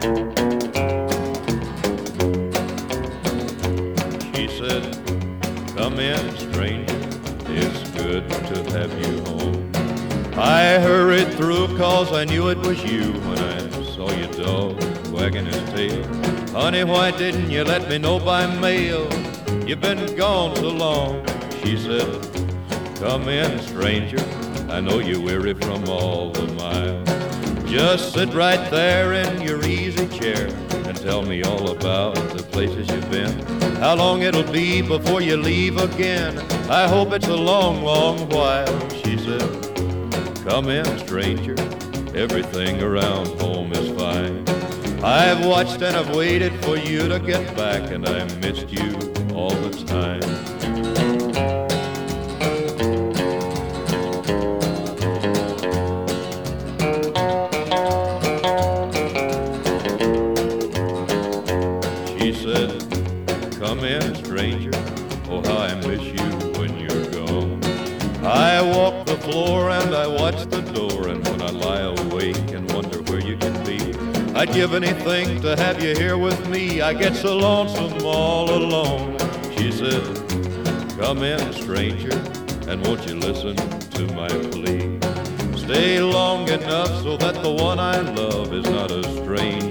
She said, "Come in, stranger, it's good to have you home." I hurried through 'cause I knew it was you when I saw your dog wagging his tail. Honey, why didn't you let me know by mail? You've been gone so long. She said, "Come in, stranger, I know you're weary from all the miles. Just sit right there in your easy chair and tell me all about the places you've been. How long it'll be before you leave again. I hope it's a long, long while." She said, "Come in, stranger, everything around home is fine. I've watched and I've waited for you to get back, and I missed you all the time." She said, "Come in, stranger, oh how I miss you when you're gone. I walk the floor and I watch the door, and when I lie awake and wonder where you can be, I'd give anything to have you here with me. I get so lonesome all alone." She said, "Come in, stranger, and won't you listen to my plea? Stay long enough so that the one I love is not a stranger